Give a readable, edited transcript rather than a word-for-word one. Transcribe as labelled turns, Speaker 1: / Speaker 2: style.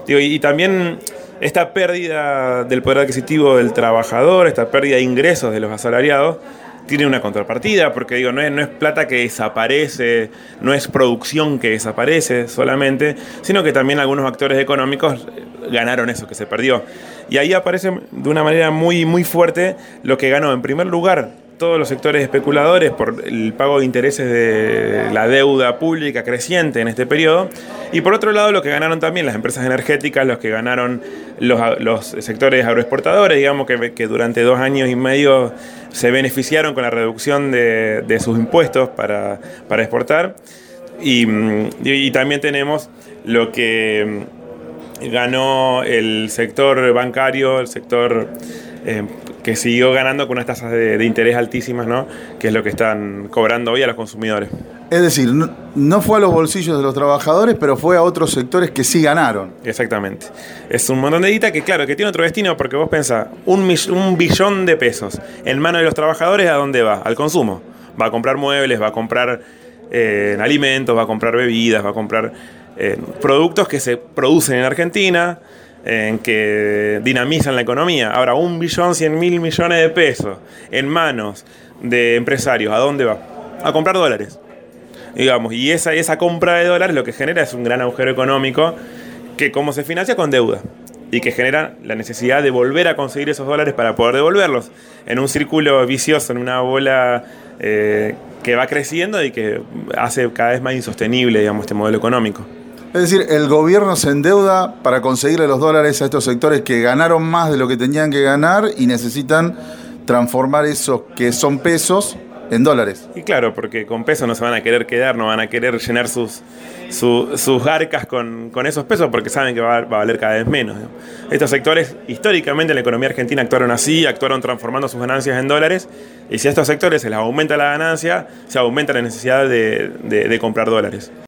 Speaker 1: Digo, y también esta pérdida del poder adquisitivo del trabajador, esta pérdida de ingresos de los asalariados, tiene una contrapartida, porque digo, no es plata que desaparece, no es producción que desaparece solamente, sino que también algunos actores económicos ganaron eso que se perdió. Y ahí aparece de una manera muy, muy fuerte lo que ganó en primer lugar todos los sectores especuladores por el pago de intereses de la deuda pública creciente en este periodo, y por otro lado lo que ganaron también las empresas energéticas, los que ganaron los sectores agroexportadores, digamos que durante 2 años y medio se beneficiaron con la reducción de sus impuestos para exportar, y también tenemos lo que ganó el sector bancario, el sector que siguió ganando con unas tasas de interés altísimas, ¿no? Que es lo que están cobrando hoy a los consumidores.
Speaker 2: Es decir, no fue a los bolsillos de los trabajadores, pero fue a otros sectores que sí ganaron.
Speaker 1: Exactamente. Es un montón de guita que, claro, que tiene otro destino, porque vos pensás, un billón de pesos en manos de los trabajadores, ¿a dónde va? Al consumo. Va a comprar muebles, va a comprar alimentos, va a comprar bebidas, va a comprar productos que se producen en Argentina, que dinamizan la economía. Ahora, 1.100.000 millones de pesos en manos de empresarios, ¿a dónde va? A comprar dólares. Digamos, y esa compra de dólares lo que genera es un gran agujero económico que como se financia con deuda y que genera la necesidad de volver a conseguir esos dólares para poder devolverlos en un círculo vicioso, en una bola que va creciendo y que hace cada vez más insostenible, digamos, este modelo económico.
Speaker 2: Es decir, el gobierno se endeuda para conseguirle los dólares a estos sectores que ganaron más de lo que tenían que ganar y necesitan transformar esos que son pesos en dólares.
Speaker 1: Y claro, porque con pesos no se van a querer quedar, no van a querer llenar sus arcas con esos pesos porque saben que va a valer cada vez menos, ¿no? Estos sectores, históricamente en la economía argentina actuaron así, actuaron transformando sus ganancias en dólares, y si a estos sectores se les aumenta la ganancia, se aumenta la necesidad de comprar dólares.